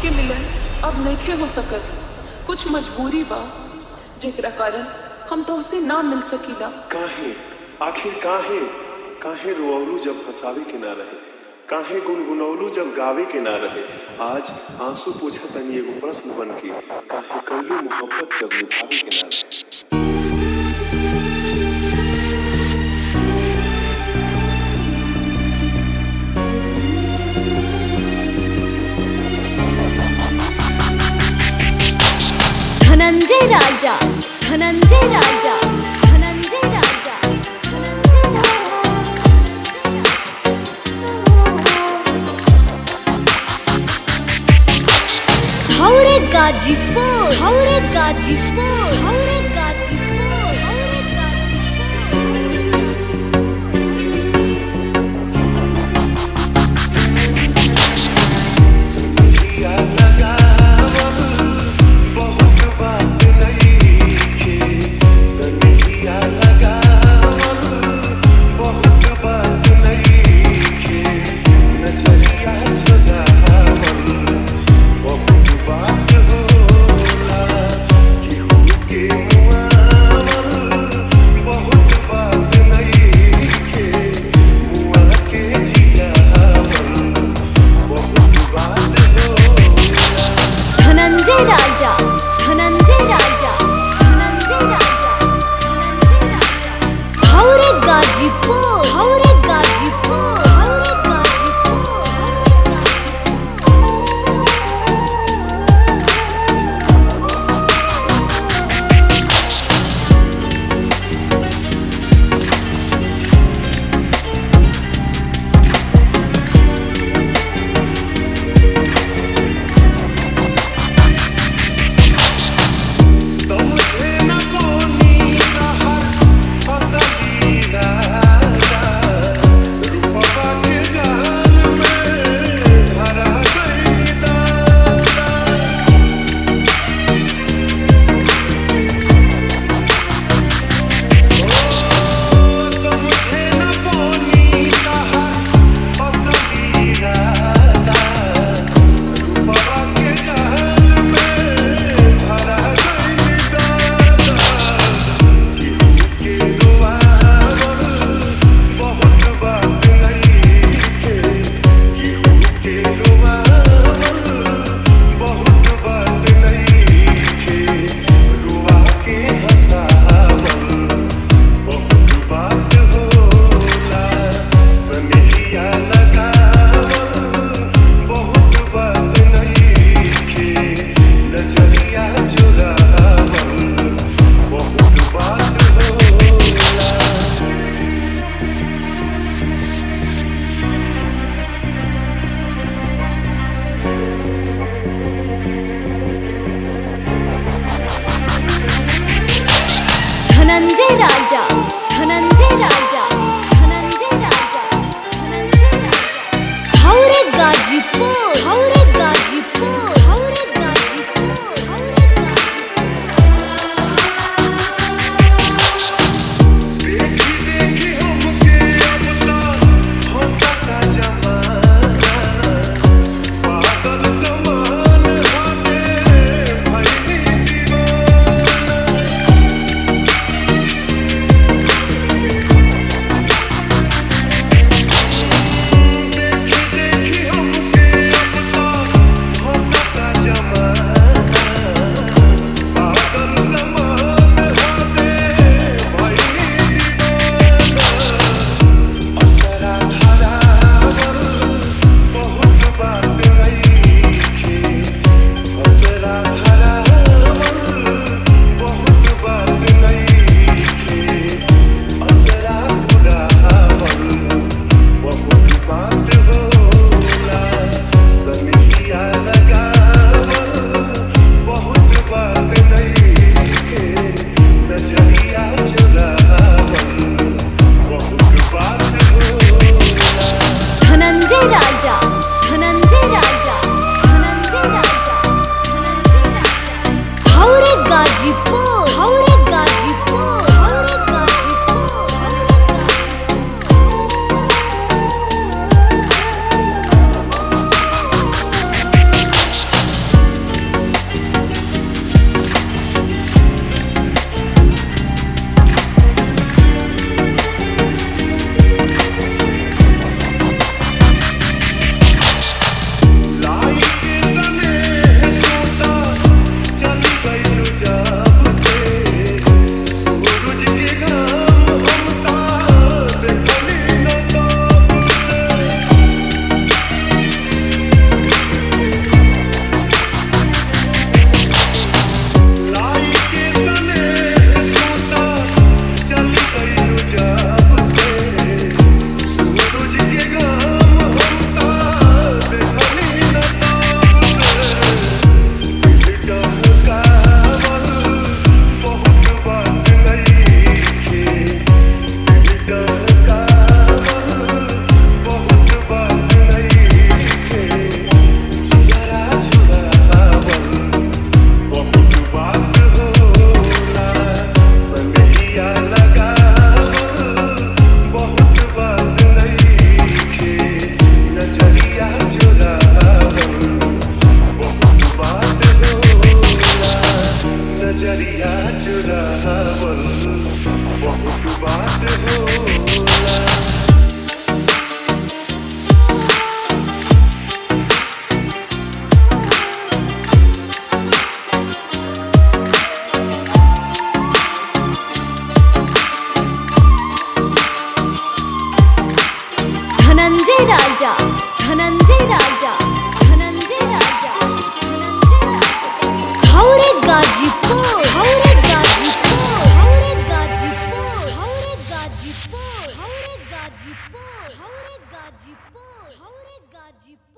के मिलन अब नइखे हो सकत। कुछ मजबूरी बा जेकरा कारण हम तो उसे ना मिल सकीला। काहे आखिर काहे काहे रोअलू जब हंसावे के ना रहे, काहे गुनगुनौलू जब गावे के ना रहे। आज आंसू पूछा तनी एगो प्रश्न बन के, काहे कइलू मोहब्बत जब निभावे के ना रहे। धनंजय राजा, धनंजय राजा, धनंजय राजा, हौरे गाजीपुर, हौरे गाजीपुर, हौरे गाजीपुर, हौरे के धनंजय राजा, धनंजय राजा, धनंजय राजा, धनंजय राजा। हौरे गाजीपुर, हौरे गाजीपुर, हौरे गाजीपुर, हौरे गाजीपुर, हौरे गाजीपुर, हौरे गाजीपुर, हौरे गाजीपुर।